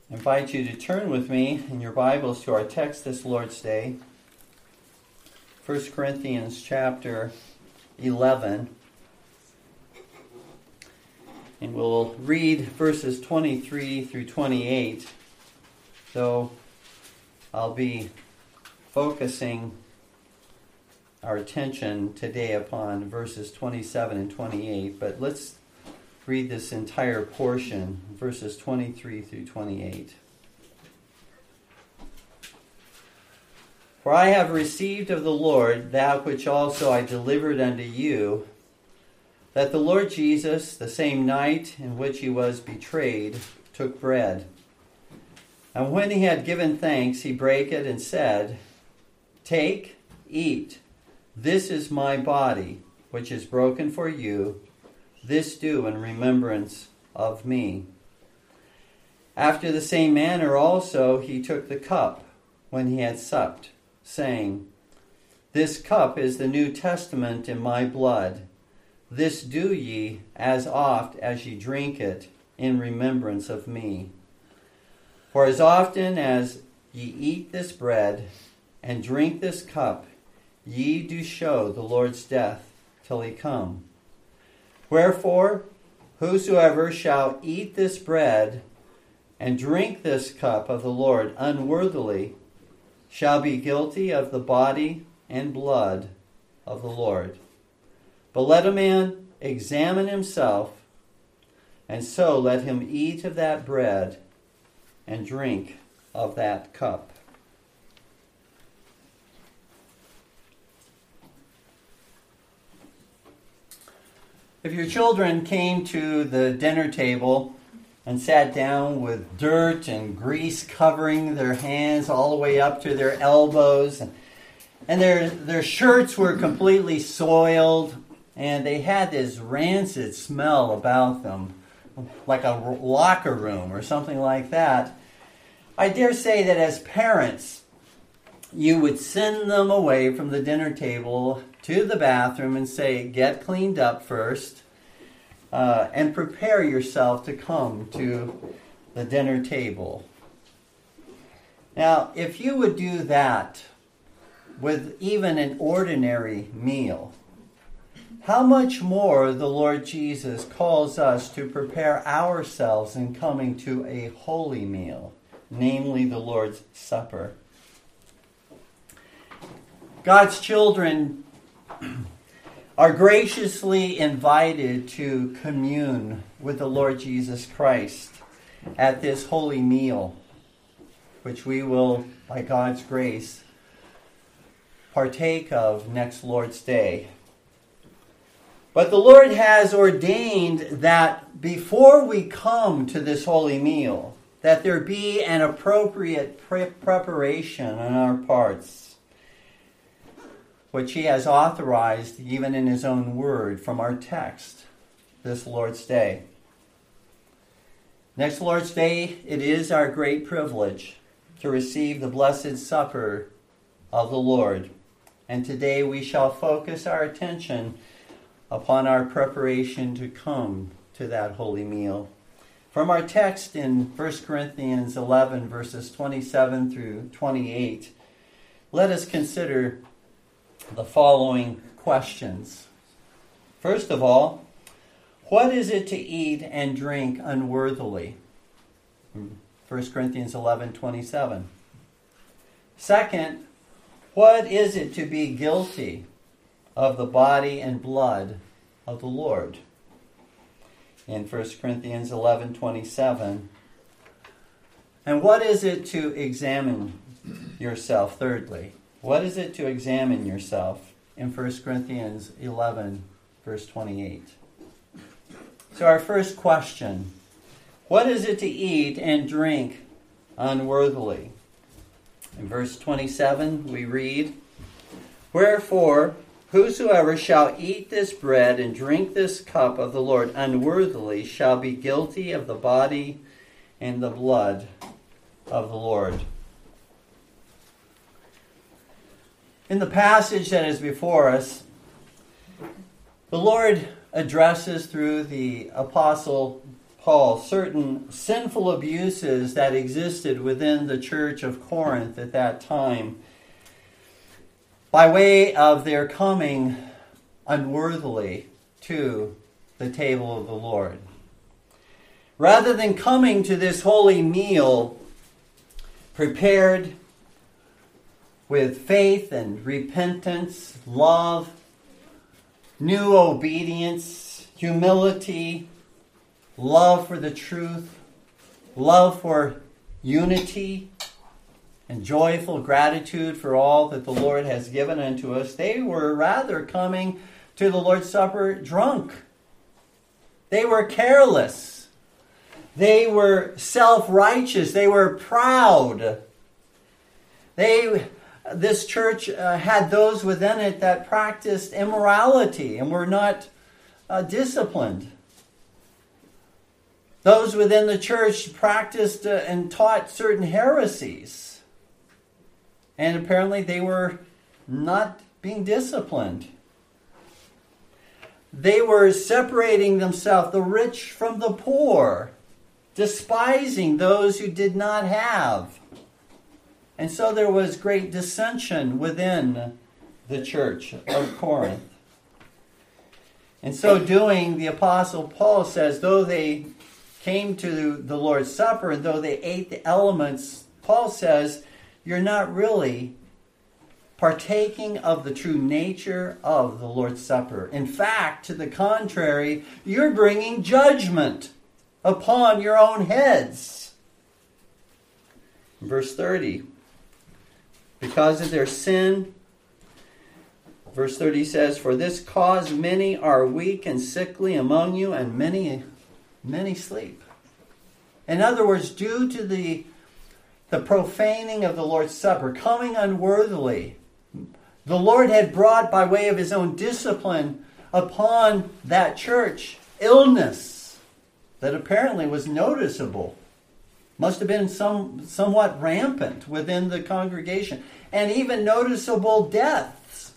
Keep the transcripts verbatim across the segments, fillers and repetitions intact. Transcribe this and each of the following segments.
I invite you to turn with me in your Bibles to our text this Lord's Day, First Corinthians chapter eleven. And we'll read verses twenty-three through twenty-eight, though I'll be focusing our attention today upon verses twenty-seven and twenty-eight. But let's read this entire portion, verses twenty-three through twenty-eight. For I have received of the Lord that which also I delivered unto you, that the Lord Jesus, the same night in which he was betrayed, took bread. And when he had given thanks, he brake it and said, Take, eat, this is my body, which is broken for you. This do in remembrance of me. After the same manner also he took the cup when he had supped, saying, This cup is the New Testament in my blood. This do ye as oft as ye drink it in remembrance of me. For as often as ye eat this bread and drink this cup, ye do show the Lord's death till he come. Wherefore, whosoever shall eat this bread and drink this cup of the Lord unworthily shall be guilty of the body and blood of the Lord. But let a man examine himself, and so let him eat of that bread and drink of that cup. If your children came to the dinner table and sat down with dirt and grease covering their hands all the way up to their elbows, and their, their shirts were completely soiled, and they had this rancid smell about them, like a locker room or something like that, I dare say that as parents, you would send them away from the dinner table to the bathroom and say, get cleaned up first, uh, and prepare yourself to come to the dinner table. Now, if you would do that with even an ordinary meal, how much more the Lord Jesus calls us to prepare ourselves in coming to a holy meal, namely the Lord's Supper. God's children are graciously invited to commune with the Lord Jesus Christ at this holy meal, which we will, by God's grace, partake of next Lord's Day. But the Lord has ordained that before we come to this holy meal, that there be an appropriate pre- preparation on our parts, which he has authorized even in his own word from our text, this Lord's Day. Next Lord's Day, it is our great privilege to receive the Blessed Supper of the Lord. And today we shall focus our attention upon our preparation to come to that holy meal. From our text in First Corinthians eleven, verses twenty-seven through twenty-eight, let us consider the following questions. First of all, what is it to eat and drink unworthily? First Corinthians eleven, twenty-seven. Second, what is it to be guilty of the body and blood of the Lord? In First Corinthians eleven, twenty-seven. And what is it to examine yourself? Thirdly, what is it to examine yourself? In First Corinthians eleven, verse twenty-eight. So our first question, what is it to eat and drink unworthily? In verse twenty-seven, we read, Wherefore, whosoever shall eat this bread and drink this cup of the Lord unworthily shall be guilty of the body and the blood of the Lord. In the passage that is before us, the Lord addresses through the Apostle Paul certain sinful abuses that existed within the church of Corinth at that time by way of their coming unworthily to the table of the Lord. Rather than coming to this holy meal prepared with faith and repentance, love, new obedience, humility, love for the truth, love for unity, and joyful gratitude for all that the Lord has given unto us, they were rather coming to the Lord's Supper drunk. They were careless. They were self-righteous. They were proud. They, this church uh, had those within it that practiced immorality and were not uh, disciplined. Those within the church practiced uh, and taught certain heresies. And apparently they were not being disciplined. They were separating themselves, the rich from the poor, despising those who did not have. And so there was great dissension within the church of Corinth. In so doing, the Apostle Paul says, though they came to the Lord's Supper and though they ate the elements, Paul says, you're not really partaking of the true nature of the Lord's Supper. In fact, to the contrary, you're bringing judgment upon your own heads. Verse thirty, because of their sin, verse thirty says, for this cause many are weak and sickly among you, and many, many sleep. In other words, due to the The profaning of the Lord's Supper, coming unworthily, the Lord had brought by way of his own discipline upon that church illness that apparently was noticeable. Must have been some somewhat rampant within the congregation, and even noticeable deaths.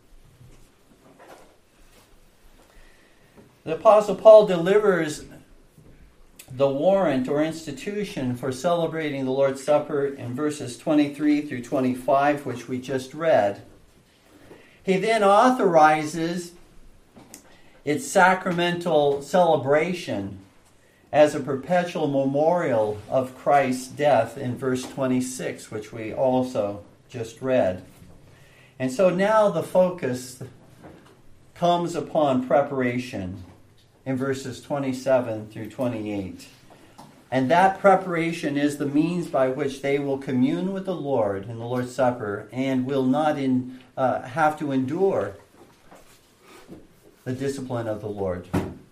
The Apostle Paul delivers the warrant or institution for celebrating the Lord's Supper in verses twenty-three through twenty-five, which we just read. He then authorizes its sacramental celebration as a perpetual memorial of Christ's death in verse twenty-six, which we also just read. And so now the focus comes upon preparation in verses twenty-seven through twenty-eight. And that preparation is the means by which they will commune with the Lord in the Lord's Supper and will not in, uh, have to endure the discipline of the Lord.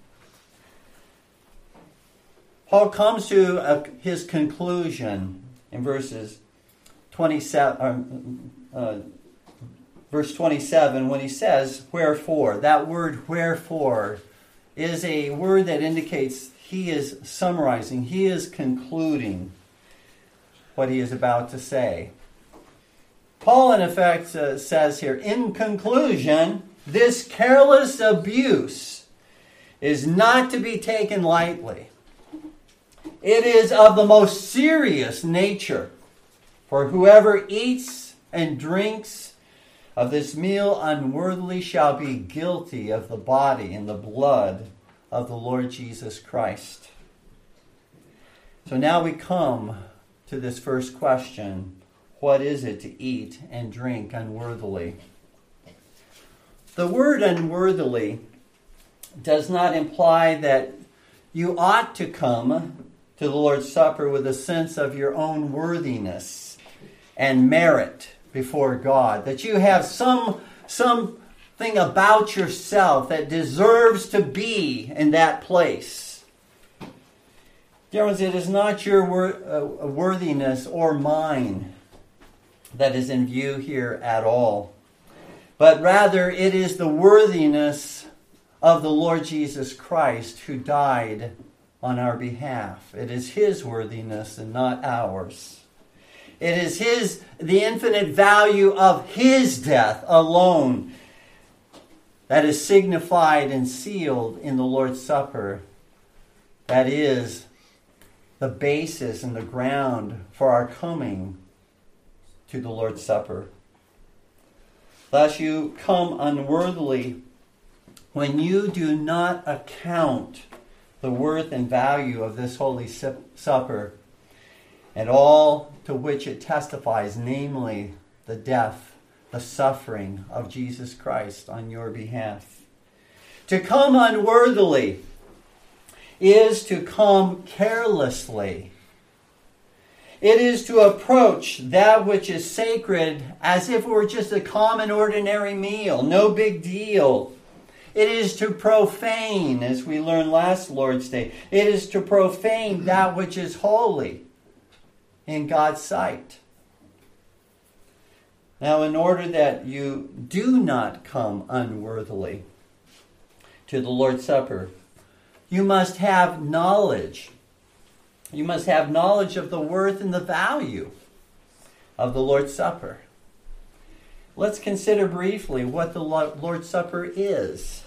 Paul comes to a, his conclusion in verses twenty-seven, uh, uh, verse twenty-seven when he says, wherefore. That word wherefore is a word that indicates he is summarizing, he is concluding what he is about to say. Paul, in effect, uh, says here, in conclusion, this careless abuse is not to be taken lightly. It is of the most serious nature, for whoever eats and drinks of this meal unworthily shall be guilty of the body and the blood of the Lord Jesus Christ. So now we come to this first question. What is it to eat and drink unworthily? The word unworthily does not imply that you ought to come to the Lord's Supper with a sense of your own worthiness and merit before God, that you have some something about yourself that deserves to be in that place. Dear ones, it is not your wor- uh, worthiness or mine that is in view here at all, but rather it is the worthiness of the Lord Jesus Christ who died on our behalf. It is his worthiness and not ours. It is his, the infinite value of his death alone that is signified and sealed in the Lord's Supper that is the basis and the ground for our coming to the Lord's Supper. Thus you come unworthily when you do not account the worth and value of this holy supper and all to which it testifies, namely the death, the suffering of Jesus Christ on your behalf. To come unworthily is to come carelessly. It is to approach that which is sacred as if it were just a common, ordinary meal, no big deal. It is to profane, as we learned last Lord's Day, it is to profane that which is holy in God's sight. Now, in order that you do not come unworthily to the Lord's Supper, you must have knowledge. You must have knowledge of the worth and the value of the Lord's Supper. Let's consider briefly what the Lord's Supper is.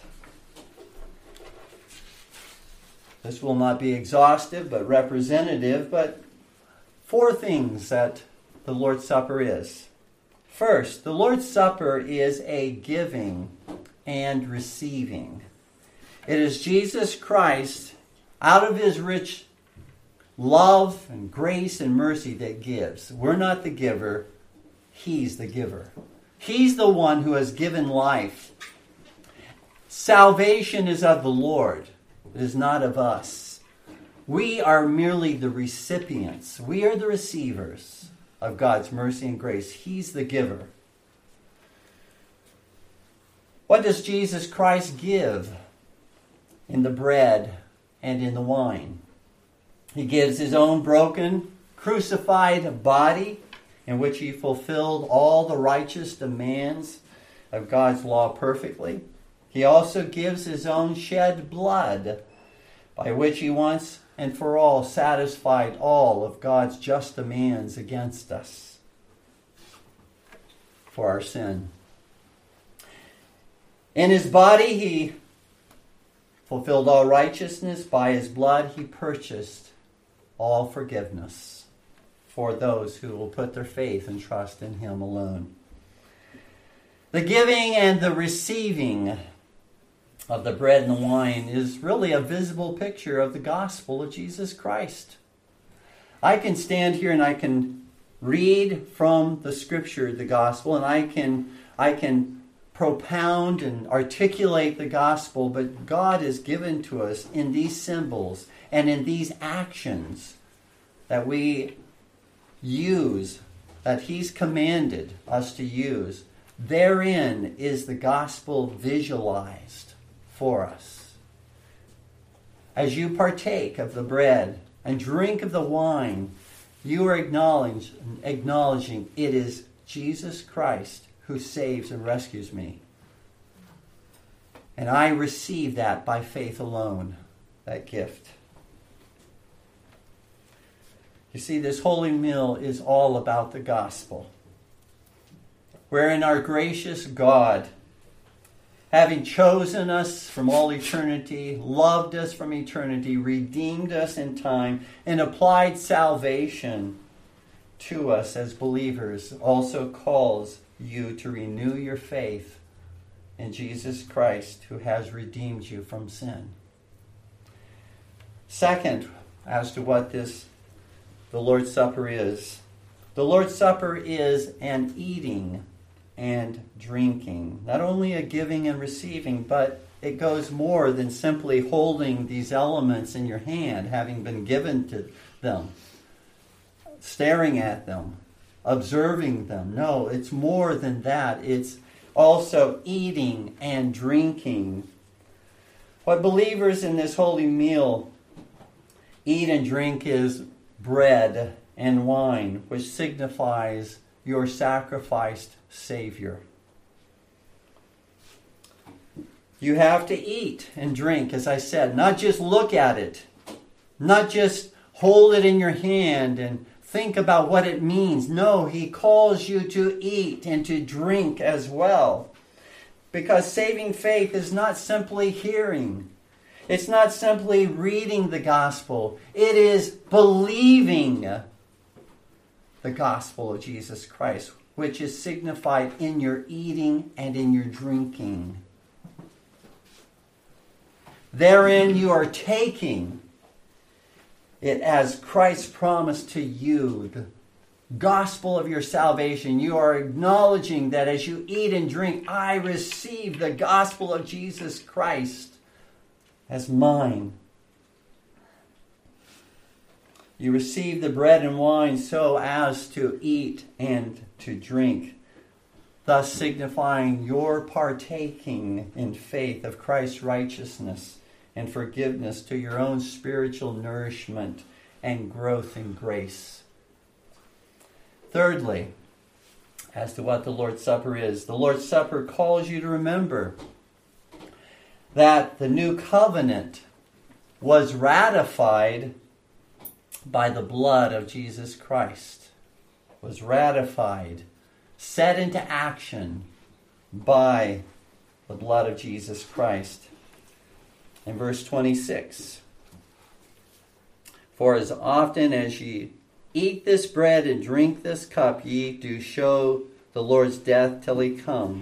This will not be exhaustive but representative, but four things that the Lord's Supper is. First, the Lord's Supper is a giving and receiving. It is Jesus Christ, out of his rich love and grace and mercy, that gives. We're not the giver. He's the giver. He's the one who has given life. Salvation is of the Lord. It is not of us. We are merely the recipients. We are the receivers of God's mercy and grace. He's the giver. What does Jesus Christ give in the bread and in the wine? He gives his own broken, crucified body in which he fulfilled all the righteous demands of God's law perfectly. He also gives his own shed blood by which he once and for all satisfied all of God's just demands against us for our sin. In his body he fulfilled all righteousness. By his blood he purchased all forgiveness for those who will put their faith and trust in him alone. The giving and the receiving of the bread and the wine is really a visible picture of the gospel of Jesus Christ. I can stand here and I can read from the scripture the gospel, and I can I can propound and articulate the gospel, but God has given to us in these symbols and in these actions that we use, that he's commanded us to use. Therein is the gospel visualized for us. As you partake of the bread and drink of the wine, you are acknowledge, acknowledging it is Jesus Christ who saves and rescues me. And I receive that by faith alone, that gift. You see, this holy meal is all about the gospel, wherein our gracious God, having chosen us from all eternity, loved us from eternity, redeemed us in time, and applied salvation to us as believers, also calls you to renew your faith in Jesus Christ, who has redeemed you from sin. Second, as to what this the Lord's Supper is. The Lord's Supper is an eating and drinking. Not only a giving and receiving, but it goes more than simply holding these elements in your hand, having been given to them, staring at them, observing them. No, it's more than that. It's also eating and drinking. What believers in this holy meal eat and drink is bread and wine, which signifies your sacrificed Savior. You have to eat and drink, as I said, not just look at it, not just hold it in your hand and think about what it means. No, he calls you to eat and to drink as well. Because saving faith is not simply hearing. It's not simply reading the gospel. It is believing the gospel of Jesus Christ, which is signified in your eating and in your drinking. Therein you are taking it as Christ promised to you, the gospel of your salvation. You are acknowledging that as you eat and drink, I receive the gospel of Jesus Christ as mine. You receive the bread and wine so as to eat and to drink, thus signifying your partaking in faith of Christ's righteousness and forgiveness to your own spiritual nourishment and growth in grace. Thirdly, as to what the Lord's Supper is, the Lord's Supper calls you to remember that the new covenant was ratified by the blood of Jesus Christ, was ratified, set into action by the blood of Jesus Christ. In verse twenty-six, for as often as ye eat this bread and drink this cup, ye do show the Lord's death till he come.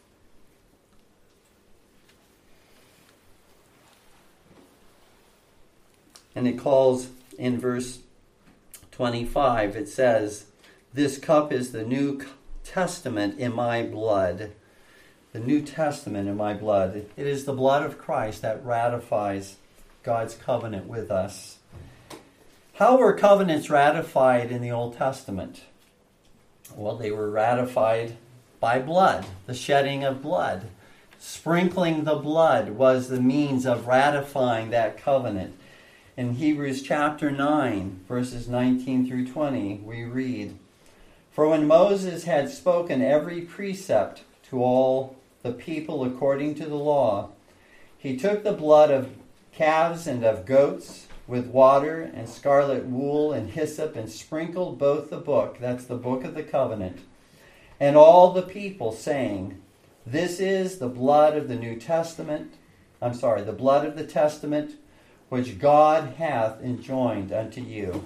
And it calls in verse twenty-five, it says, this cup is the New Testament in my blood. The New Testament in my blood. It is the blood of Christ that ratifies God's covenant with us. How were covenants ratified in the Old Testament? Well, they were ratified by blood, the shedding of blood. Sprinkling the blood was the means of ratifying that covenant. In Hebrews chapter nine, verses nineteen through twenty, we read, for when Moses had spoken every precept to all the people according to the law, he took the blood of calves and of goats with water and scarlet wool and hyssop and sprinkled both the book, that's the book of the covenant, and all the people, saying, this is the blood of the New Testament, I'm sorry, the blood of the testament, which God hath enjoined unto you.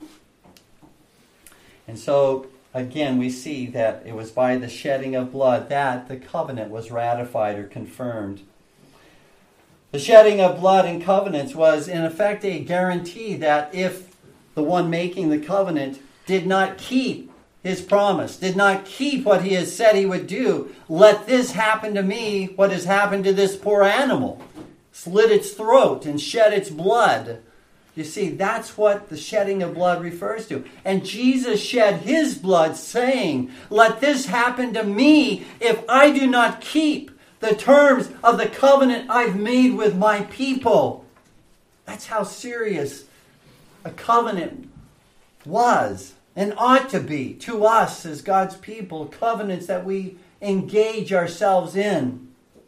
And so, again, we see that it was by the shedding of blood that the covenant was ratified or confirmed. The shedding of blood in covenants was, in effect, a guarantee that if the one making the covenant did not keep his promise, did not keep what he has said he would do, let this happen to me, what has happened to this poor animal. Slit its throat and shed its blood. You see, that's what the shedding of blood refers to. And Jesus shed his blood saying, let this happen to me if I do not keep the terms of the covenant I've made with my people. That's how serious a covenant was and ought to be to us as God's people, covenants that we engage ourselves in.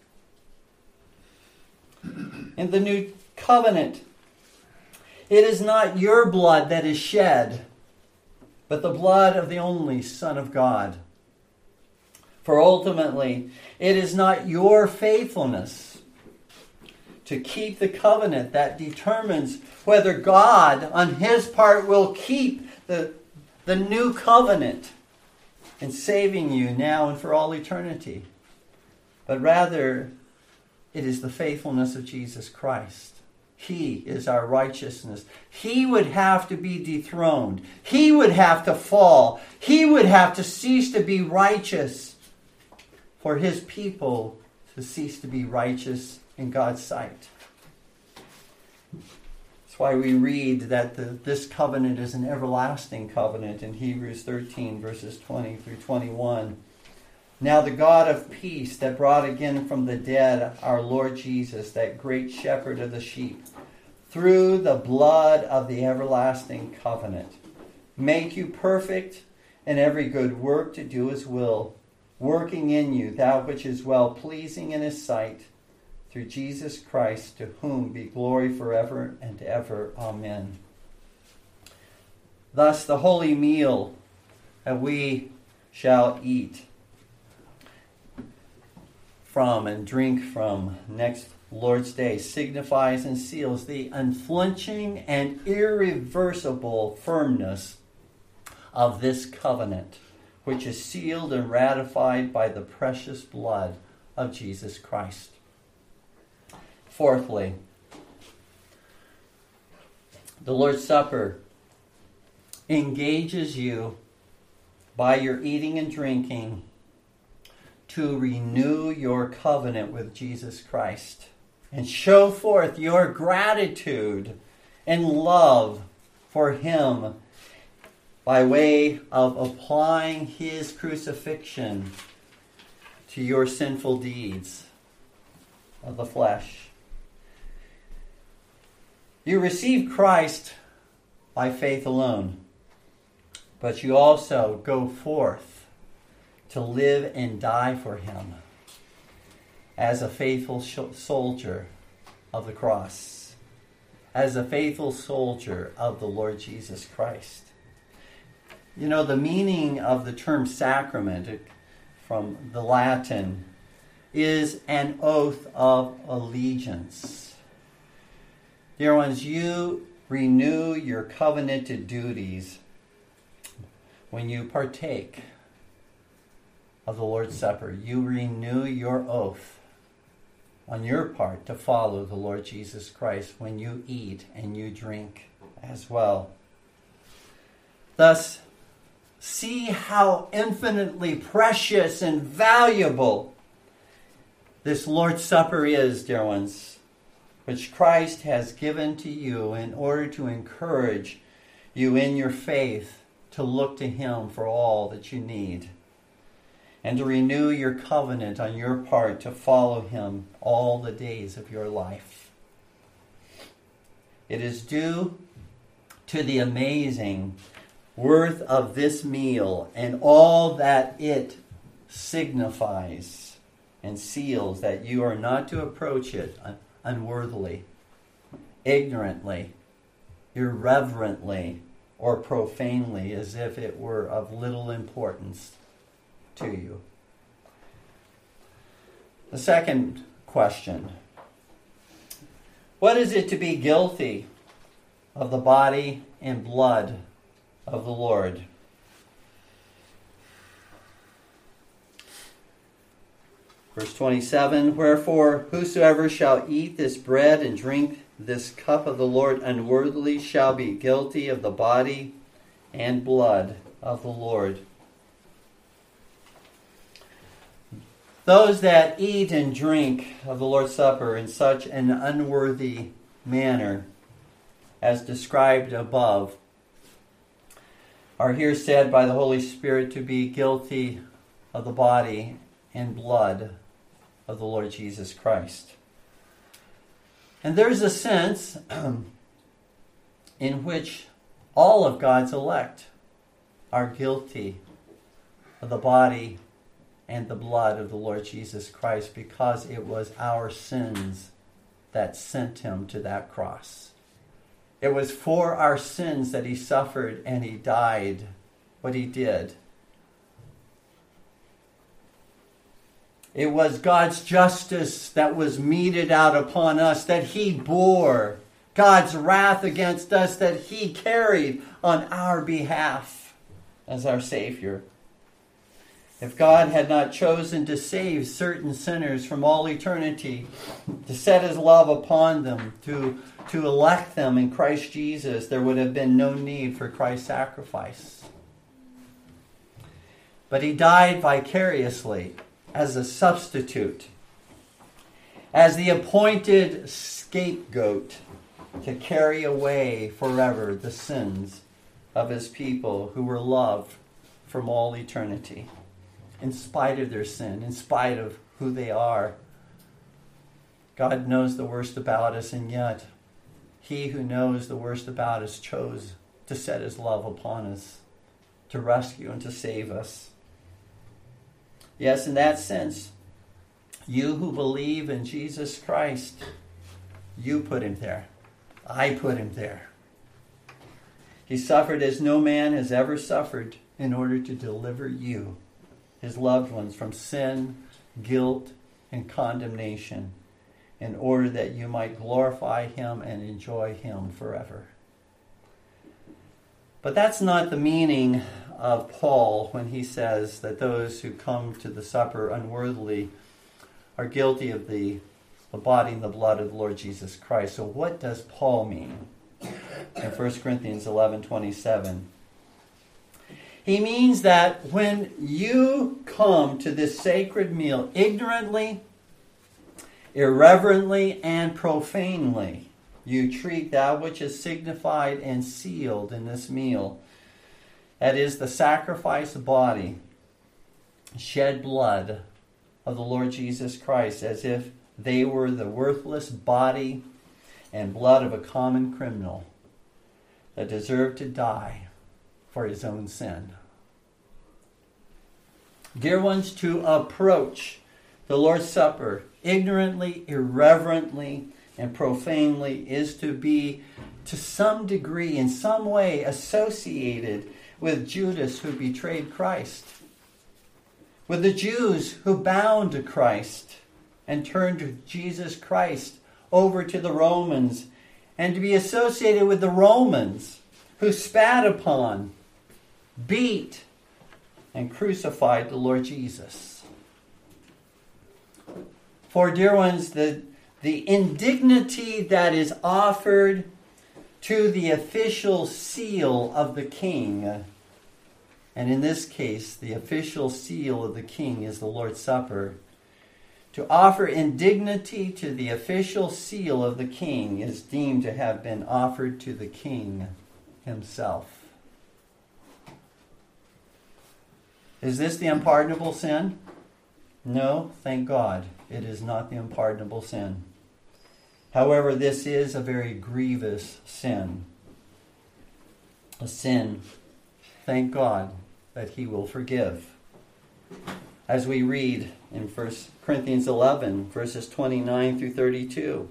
In the new covenant, it is not your blood that is shed, but the blood of the only Son of God. For ultimately, it is not your faithfulness to keep the covenant that determines whether God, on his part, will keep the, the new covenant in saving you now and for all eternity. But rather, it is the faithfulness of Jesus Christ. He is our righteousness. He would have to be dethroned. He would have to fall. He would have to cease to be righteous for his people to cease to be righteous in God's sight. That's why we read that the, this covenant is an everlasting covenant in Hebrews thirteen, verses twenty through twenty-one. Now the God of peace that brought again from the dead our Lord Jesus, that great shepherd of the sheep, through the blood of the everlasting covenant, make you perfect in every good work to do his will, working in you that which is well-pleasing in his sight, through Jesus Christ, to whom be glory forever and ever. Amen. Thus the holy meal that we shall eat from and drink from next Lord's Day signifies and seals the unflinching and irreversible firmness of this covenant, which is sealed and ratified by the precious blood of Jesus Christ. Fourthly, the Lord's Supper engages you by your eating and drinking to renew your covenant with Jesus Christ and show forth your gratitude and love for Him by way of applying His crucifixion to your sinful deeds of the flesh. You receive Christ by faith alone, but you also go forth to live and die for Him as a faithful sh- soldier of the cross, as a faithful soldier of the Lord Jesus Christ. You know, the meaning of the term sacrament from the Latin is an oath of allegiance. Dear ones, you renew your covenanted duties when you partake of the Lord's Supper. You renew your oath on your part to follow the Lord Jesus Christ when you eat and you drink as well. Thus, see how infinitely precious and valuable this Lord's Supper is, dear ones, which Christ has given to you in order to encourage you in your faith to look to Him for all that you need, and to renew your covenant on your part to follow Him all the days of your life. It is due to the amazing worth of this meal and all that it signifies and seals that you are not to approach it un- unworthily, ignorantly, irreverently, or profanely, as if it were of little importance to you. The second question: what is it to be guilty of the body and blood of the Lord? Verse twenty-seven, wherefore whosoever shall eat this bread and drink this cup of the Lord unworthily shall be guilty of the body and blood of the Lord. Those that eat and drink of the Lord's Supper in such an unworthy manner, as described above, are here said by the Holy Spirit to be guilty of the body and blood of the Lord Jesus Christ. And there's a sense in which all of God's elect are guilty of the body and the blood of the Lord Jesus Christ, because it was our sins that sent Him to that cross. It was for our sins that He suffered and He died what He did. It was God's justice that was meted out upon us, that He bore. God's wrath against us that He carried on our behalf as our Savior. If God had not chosen to save certain sinners from all eternity, to set His love upon them, to, to elect them in Christ Jesus, there would have been no need for Christ's sacrifice. But He died vicariously as a substitute, as the appointed scapegoat to carry away forever the sins of His people who were loved from all eternity. In spite of their sin, in spite of who they are, God knows the worst about us, and yet He who knows the worst about us chose to set His love upon us, to rescue and to save us. Yes, in that sense, you who believe in Jesus Christ, you put Him there. I put Him there. He suffered as no man has ever suffered in order to deliver you, His loved ones, from sin, guilt, and condemnation, in order that you might glorify him and enjoy him forever. But that's not the meaning of Paul when he says that those who come to the supper unworthily are guilty of the, the body and the blood of the Lord Jesus Christ. So what does Paul mean in First Corinthians eleven twenty-seven? He means that when you come to this sacred meal ignorantly, irreverently, and profanely, you treat that which is signified and sealed in this meal, that is the sacrificed body, shed blood of the Lord Jesus Christ, as if they were the worthless body and blood of a common criminal that deserved to die for his own sin. Dear ones, to approach the Lord's Supper ignorantly, irreverently, and profanely is to be, to some degree, in some way, associated with Judas who betrayed Christ, with the Jews who bound to Christ and turned Jesus Christ over to the Romans, and to be associated with the Romans who spat upon, beat, and crucified the Lord Jesus. For, dear ones, the, the indignity that is offered to the official seal of the king, and in this case, the official seal of the king is the Lord's Supper. To offer indignity to the official seal of the king is deemed to have been offered to the king himself. Is this the unpardonable sin? No, thank God, it is not the unpardonable sin. However, this is a very grievous sin. A sin, thank God, that he will forgive. As we read in First Corinthians eleven, verses twenty-nine through thirty-two.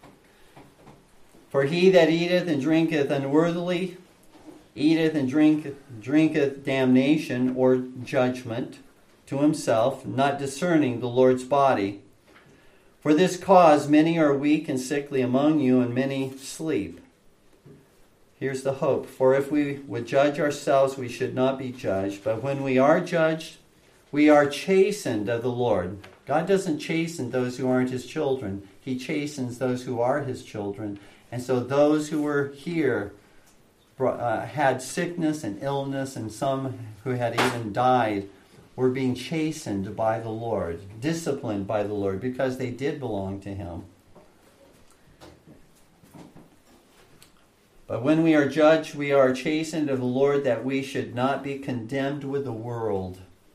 For he that eateth and drinketh unworthily, eateth and drinketh, drinketh damnation or judgment to himself, not discerning the Lord's body. For this cause many are weak and sickly among you, and many sleep. Here's the hope. For if we would judge ourselves, we should not be judged. But when we are judged, we are chastened of the Lord. God doesn't chasten those who aren't his children. He chastens those who are his children. And so those who were here uh, had sickness and illness, and some who had even died were being chastened by the Lord, disciplined by the Lord, because they did belong to him. But when we are judged, we are chastened of the Lord, that we should not be condemned with the world.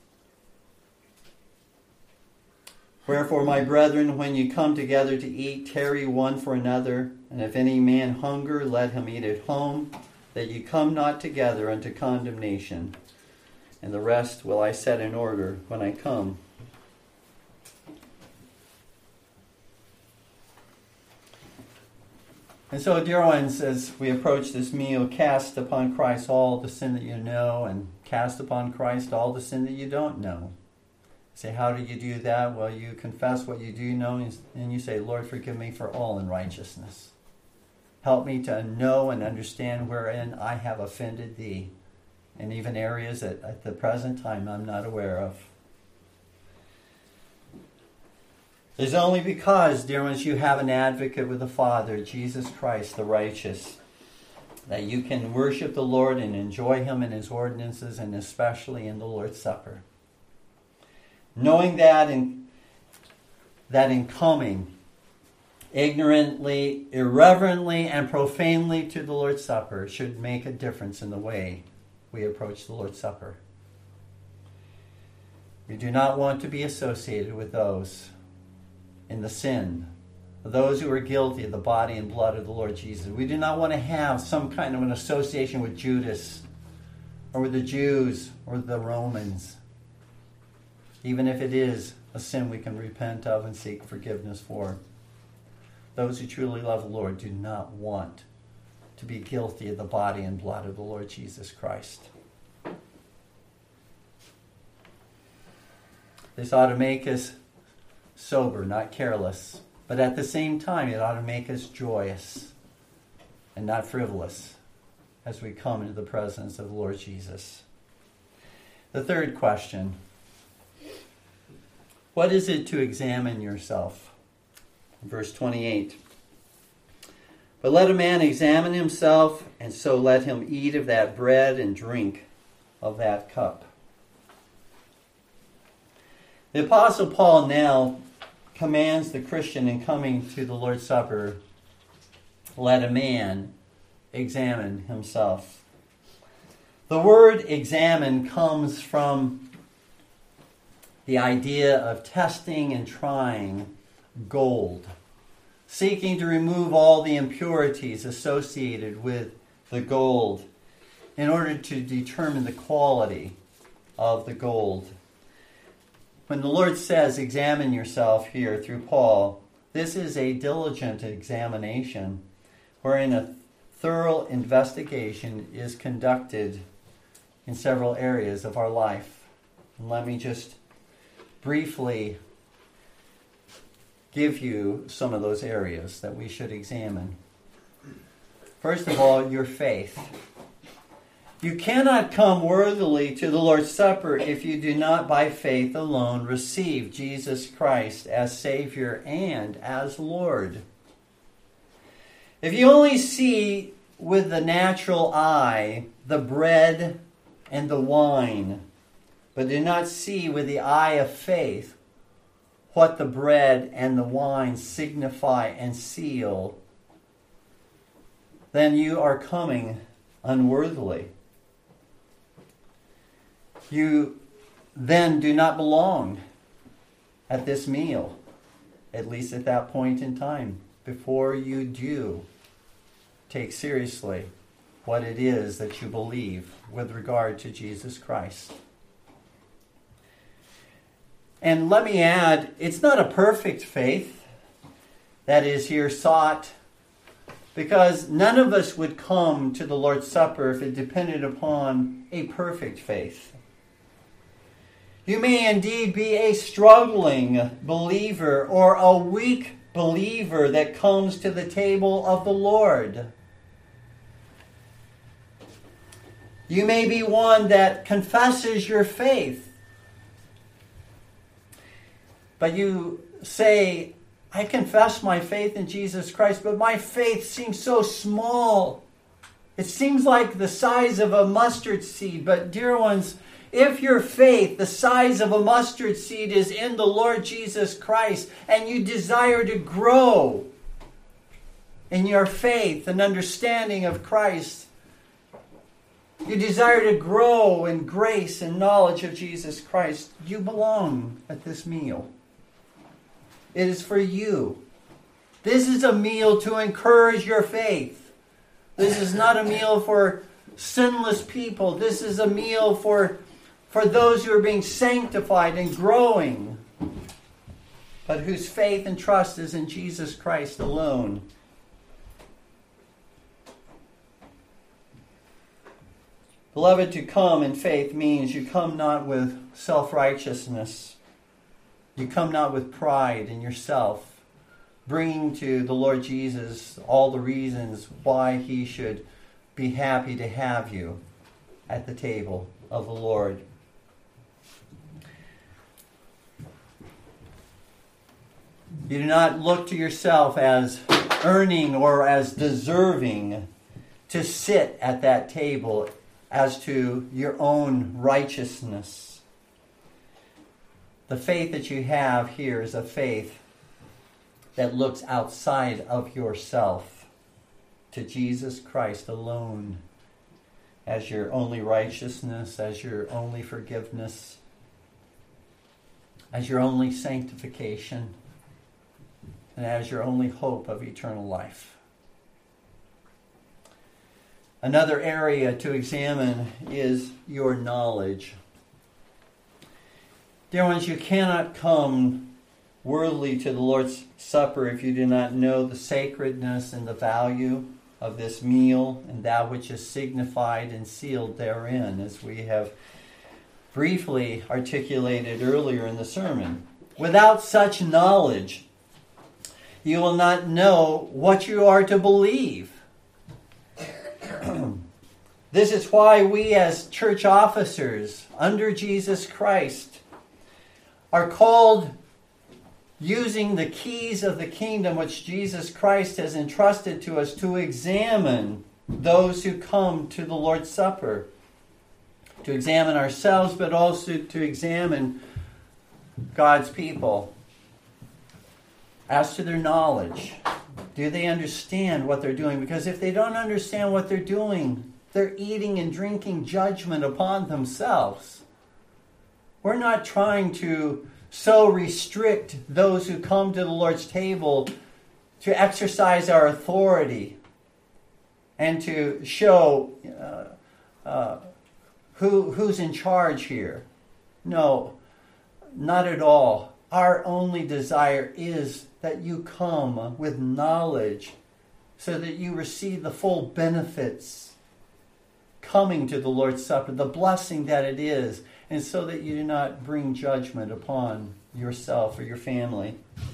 Wherefore, my brethren, when you come together to eat, tarry one for another. And if any man hunger, let him eat at home, that you come not together unto condemnation. And the rest will I set in order when I come. And so, dear ones, as we approach this meal, cast upon Christ all the sin that you know, and cast upon Christ all the sin that you don't know. Say, how do you do that? Well, you confess what you do know, and you say, Lord, forgive me for all unrighteousness. Help me to know and understand wherein I have offended thee, and even areas that at the present time I'm not aware of. It's only because, dear ones, you have an advocate with the Father, Jesus Christ, the righteous, that you can worship the Lord and enjoy him in his ordinances, and especially in the Lord's Supper. Knowing that in, that in coming ignorantly, irreverently, and profanely to the Lord's Supper should make a difference in the way we approach the Lord's Supper. We do not want to be associated with those in the sin, those who are guilty of the body and blood of the Lord Jesus. We do not want to have some kind of an association with Judas, or with the Jews, or the Romans. Even if it is a sin we can repent of and seek forgiveness for. Those who truly love the Lord do not want to be guilty of the body and blood of the Lord Jesus Christ. This ought to make us sober, not careless, But at the same time, it ought to make us joyous and not frivolous as we come into the presence of the Lord Jesus. The third question: what is it to examine yourself? Verse twenty-eight. But let a man examine himself, and so let him eat of that bread and drink of that cup. The Apostle Paul now commands the Christian in coming to the Lord's Supper, let a man examine himself. The word examine comes from the idea of testing and trying gold, seeking to remove all the impurities associated with the gold in order to determine the quality of the gold. When the Lord says, examine yourself here through Paul, this is a diligent examination wherein a thorough investigation is conducted in several areas of our life. And let me just briefly give you some of those areas that we should examine. First of all, your faith. You cannot come worthily to the Lord's Supper if you do not by faith alone receive Jesus Christ as Savior and as Lord. If you only see with the natural eye the bread and the wine, but do not see with the eye of faith what the bread and the wine signify and seal, then you are coming unworthily. You then do not belong at this meal, at least at that point in time, before you do take seriously what it is that you believe with regard to Jesus Christ. And let me add, it's not a perfect faith that is here sought, because none of us would come to the Lord's Supper if it depended upon a perfect faith. You may indeed be a struggling believer or a weak believer that comes to the table of the Lord. You may be one that confesses your faith, but you say, I confess my faith in Jesus Christ, but my faith seems so small. It seems like the size of a mustard seed. But dear ones, if your faith, the size of a mustard seed, is in the Lord Jesus Christ, and you desire to grow in your faith and understanding of Christ, you desire to grow in grace and knowledge of Jesus Christ, you belong at this meal. It is for you. This is a meal to encourage your faith. This is not a meal for sinless people. This is a meal for for those who are being sanctified and growing, but whose faith and trust is in Jesus Christ alone. Beloved, to come in faith means you come not with self-righteousness. You come not with pride in yourself, bringing to the Lord Jesus all the reasons why He should be happy to have you at the table of the Lord. You do not look to yourself as earning or as deserving to sit at that table as to your own righteousness. The faith that you have here is a faith that looks outside of yourself to Jesus Christ alone as your only righteousness, as your only forgiveness, as your only sanctification, and as your only hope of eternal life. Another area to examine is your knowledge. Dear ones, you cannot come worthily to the Lord's Supper if you do not know the sacredness and the value of this meal and that which is signified and sealed therein, as we have briefly articulated earlier in the sermon. Without such knowledge, you will not know what you are to believe. This is why we as church officers under Jesus Christ are called, using the keys of the kingdom which Jesus Christ has entrusted to us, to examine those who come to the Lord's Supper. To examine ourselves, but also to examine God's people. As to their knowledge, do they understand what they're doing? Because if they don't understand what they're doing, they're eating and drinking judgment upon themselves. We're not trying to so restrict those who come to the Lord's table to exercise our authority and to show uh, uh, who who's in charge here. No, not at all. Our only desire is that you come with knowledge so that you receive the full benefits coming to the Lord's Supper, the blessing that it is, and so that you do not bring judgment upon yourself or your family.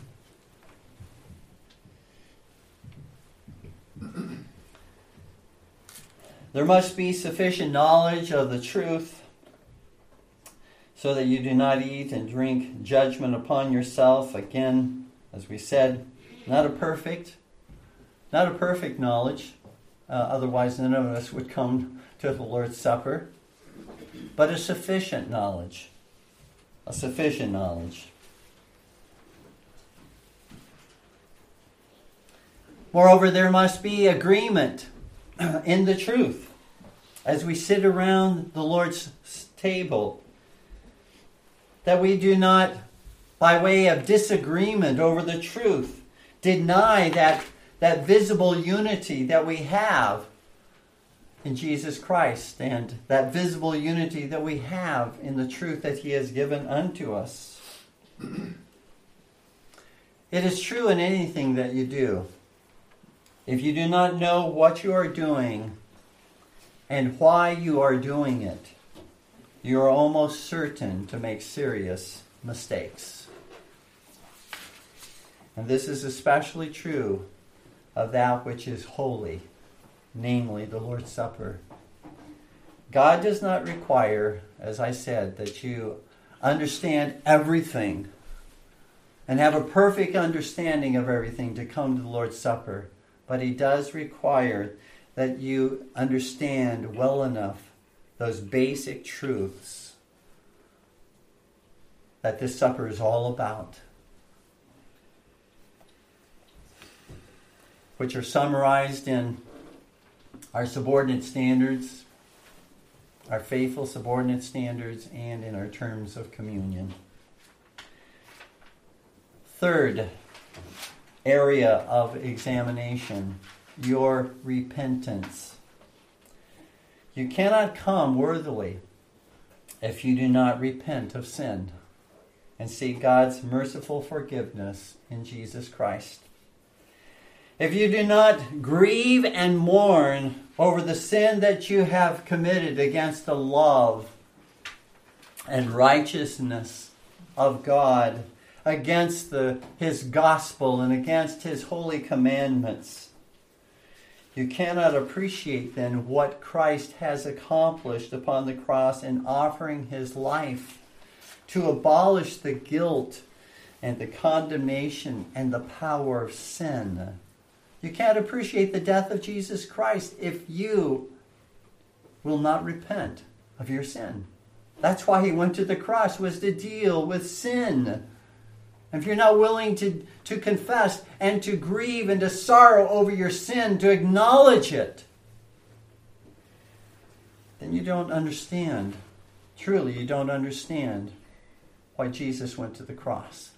There must be sufficient knowledge of the truth so that you do not eat and drink judgment upon yourself. Again, as we said, not a perfect, not a perfect knowledge. Uh, otherwise, none of us would come to the Lord's Supper. But a sufficient knowledge. A sufficient knowledge. Moreover, there must be agreement in the truth. As we sit around the Lord's table, that we do not, by way of disagreement over the truth, deny that, that visible unity that we have in Jesus Christ, and that visible unity that we have in the truth that He has given unto us. It is true in anything that you do. If you do not know what you are doing and why you are doing it, you are almost certain to make serious mistakes. And this is especially true of that which is holy, namely the Lord's Supper. God does not require, as I said, that you understand everything and have a perfect understanding of everything to come to the Lord's Supper. But He does require that you understand well enough those basic truths that this supper is all about, which are summarized in our subordinate standards, our faithful subordinate standards, and in our terms of communion. Third area of examination, your repentance. You cannot come worthily if you do not repent of sin and seek God's merciful forgiveness in Jesus Christ. If you do not grieve and mourn over the sin that you have committed against the love and righteousness of God, against the, His gospel and against His holy commandments, you cannot appreciate then what Christ has accomplished upon the cross in offering His life to abolish the guilt and the condemnation and the power of sin. You can't appreciate the death of Jesus Christ if you will not repent of your sin. That's why He went to the cross, was to deal with sin. And if you're not willing to, to confess and to grieve and to sorrow over your sin, to acknowledge it, then you don't understand. Truly, you don't understand why Jesus went to the cross.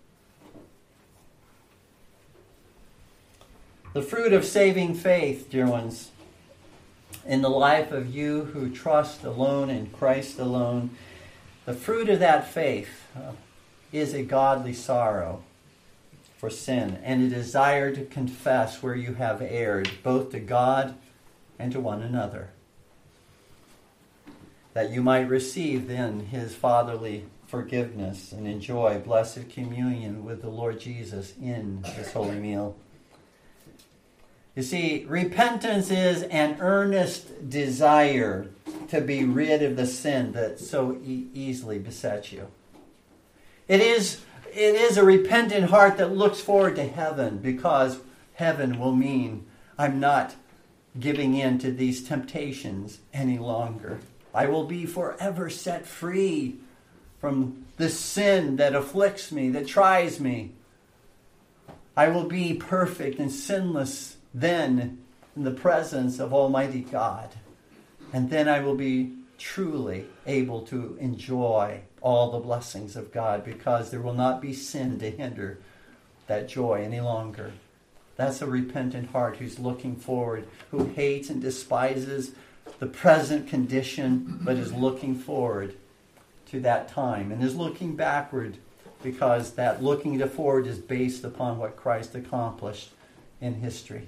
The fruit of saving faith, dear ones, in the life of you who trust alone in Christ alone, the fruit of that faith uh, is a godly sorrow for sin and a desire to confess where you have erred, both to God and to one another, that you might receive then His fatherly forgiveness and enjoy blessed communion with the Lord Jesus in this holy meal. You see, repentance is an earnest desire to be rid of the sin that so e- easily besets you. It is, it is a repentant heart that looks forward to heaven, because heaven will mean I'm not giving in to these temptations any longer. I will be forever set free from the sin that afflicts me, that tries me. I will be perfect and sinless then in the presence of Almighty God. And then I will be truly able to enjoy all the blessings of God, because there will not be sin to hinder that joy any longer. That's a repentant heart who's looking forward, who hates and despises the present condition, but is looking forward to that time, and is looking backward, because that looking to forward is based upon what Christ accomplished in history.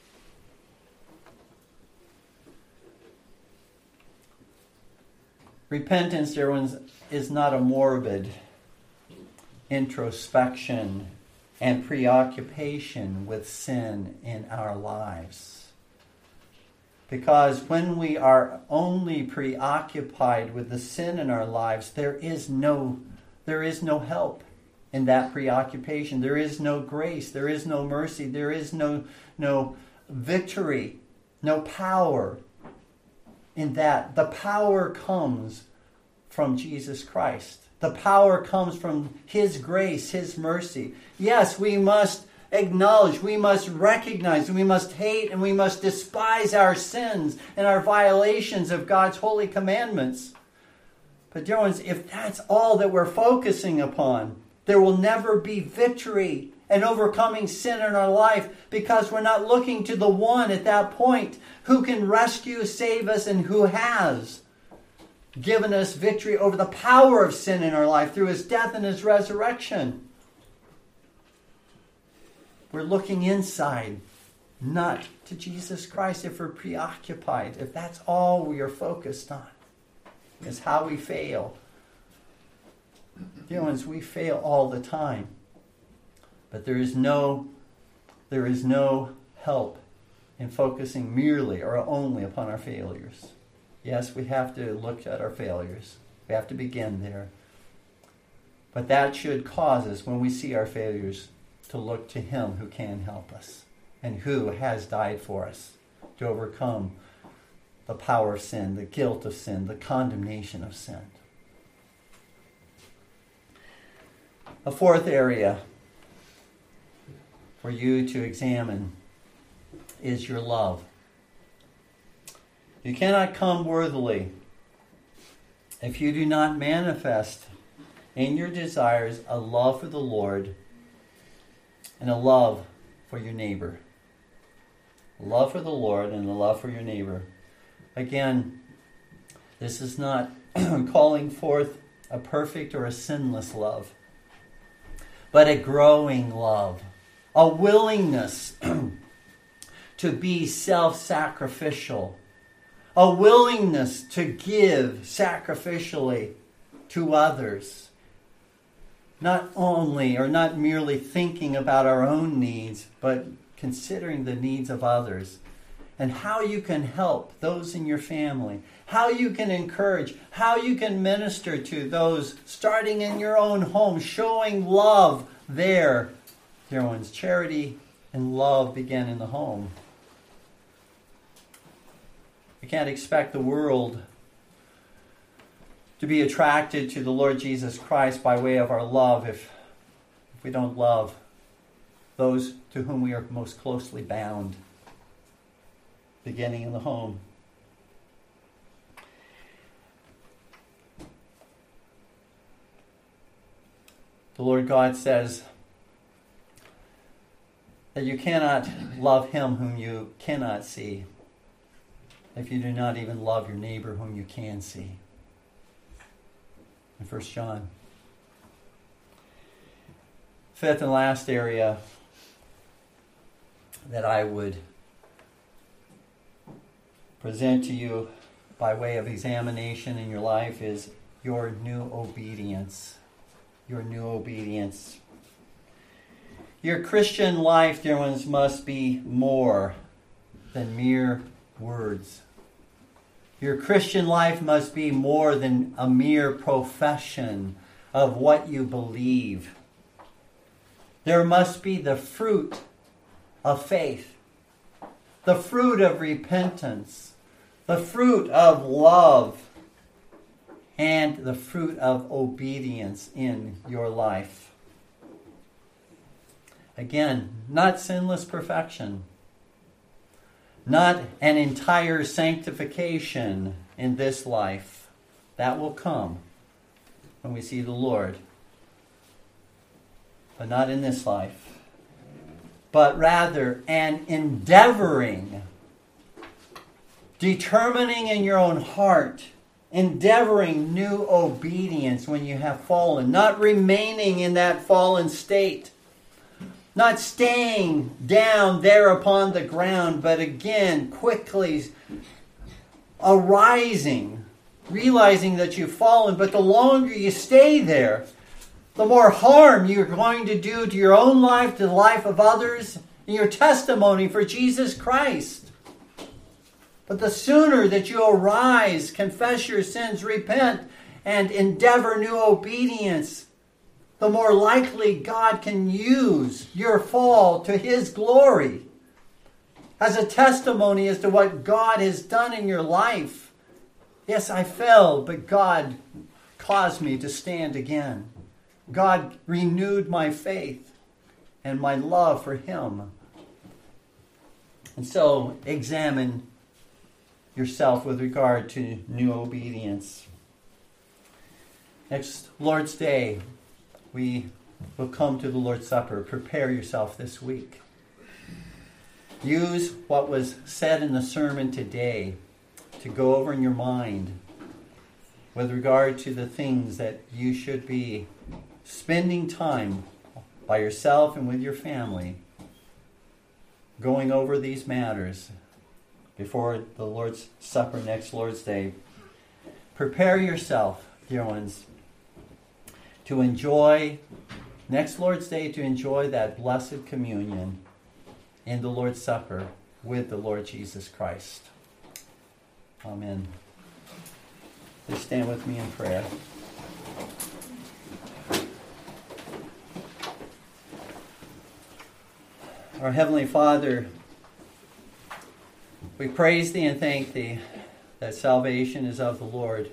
Repentance, dear ones, is not a morbid introspection and preoccupation with sin in our lives. Because when we are only preoccupied with the sin in our lives, there is no, there is no help in that preoccupation. There is no grace. There is no mercy. There is no, no victory, no power in that. The power comes from Jesus Christ. The power comes from His grace, His mercy. Yes, we must acknowledge, we must recognize, we must hate, and we must despise our sins and our violations of God's holy commandments. But dear ones, if that's all that we're focusing upon, there will never be victory and overcoming sin in our life, because we're not looking to the one at that point who can rescue, save us, and who has given us victory over the power of sin in our life through His death and His resurrection. We're looking inside, not to Jesus Christ, if we're preoccupied, if that's all we are focused on, is how we fail. Dear ones, we fail all the time. But there is no, there is no help in focusing merely or only upon our failures. Yes, we have to look at our failures. We have to begin there. But that should cause us, when we see our failures, to look to Him who can help us and who has died for us to overcome the power of sin, the guilt of sin, the condemnation of sin. A fourth area for you to examine is your love. You cannot come worthily if you do not manifest in your desires a love for the Lord and a love for your neighbor. A love for the Lord and a love for your neighbor. Again, this is not calling forth a perfect or a sinless love, but a growing love, a willingness to be self-sacrificial, a willingness to give sacrificially to others. Not only or not merely thinking about our own needs, but considering the needs of others. And how you can help those in your family. How you can encourage. How you can minister to those starting in your own home. Showing love there. Dear ones, charity and love begin in the home. You can't expect the world to be attracted to the Lord Jesus Christ by way of our love if, if we don't love those to whom we are most closely bound, beginning in the home. The Lord God says that you cannot love Him whom you cannot see if you do not even love your neighbor whom you can see. In First John. Fifth and last area that I would present to you by way of examination in your life is your new obedience. Your new obedience. Your Christian life, dear ones, must be more than mere words. Your Christian life must be more than a mere profession of what you believe. There must be the fruit of faith, the fruit of repentance, the fruit of love, and the fruit of obedience in your life. Again, not sinless perfection, not an entire sanctification in this life. That will come when we see the Lord. But not in this life. But rather an endeavoring, determining in your own heart, endeavoring new obedience when you have fallen. Not remaining in that fallen state. Not staying down there upon the ground, but again, quickly arising, realizing that you've fallen. But the longer you stay there, the more harm you're going to do to your own life, to the life of others, and your testimony for Jesus Christ. But the sooner that you arise, confess your sins, repent, and endeavor new obedience, the more likely God can use your fall to His glory as a testimony as to what God has done in your life. Yes, I fell, but God caused me to stand again. God renewed my faith and my love for Him. And so, examine yourself with regard to new obedience. Next Lord's Day, we will come to the Lord's Supper. Prepare yourself this week. Use what was said in the sermon today to go over in your mind with regard to the things that you should be spending time by yourself and with your family, going over these matters before the Lord's Supper next Lord's Day. Prepare yourself, dear ones, to enjoy, next Lord's Day, to enjoy that blessed communion in the Lord's Supper with the Lord Jesus Christ. Amen. Please stand with me in prayer. Our Heavenly Father, we praise Thee and thank Thee that salvation is of the Lord.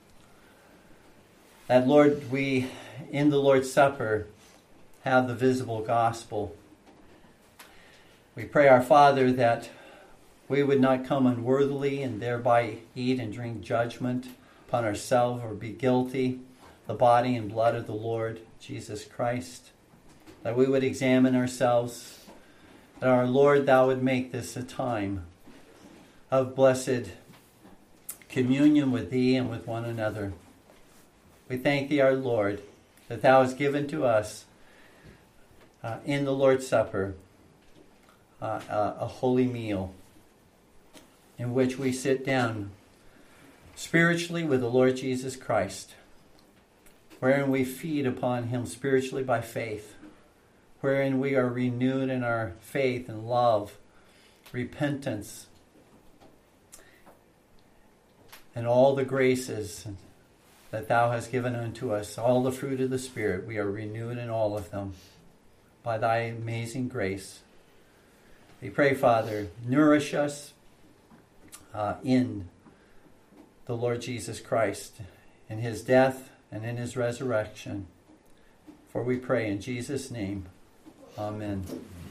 That, Lord, we, in the Lord's Supper, have the visible gospel. We pray, our Father, that we would not come unworthily and thereby eat and drink judgment upon ourselves or be guilty the body and blood of the Lord Jesus Christ. That we would examine ourselves. That, our Lord, Thou would make this a time of blessed communion with Thee and with one another. We thank Thee, our Lord, that Thou hast given to us uh, in the Lord's Supper uh, uh, a holy meal in which we sit down spiritually with the Lord Jesus Christ, wherein we feed upon Him spiritually by faith, wherein we are renewed in our faith and love, repentance, and all the graces that Thou hast given unto us, all the fruit of the Spirit. We are renewed in all of them by Thy amazing grace. We pray, Father, nourish us uh, in the Lord Jesus Christ, in His death and in His resurrection. For we pray in Jesus' name. Amen.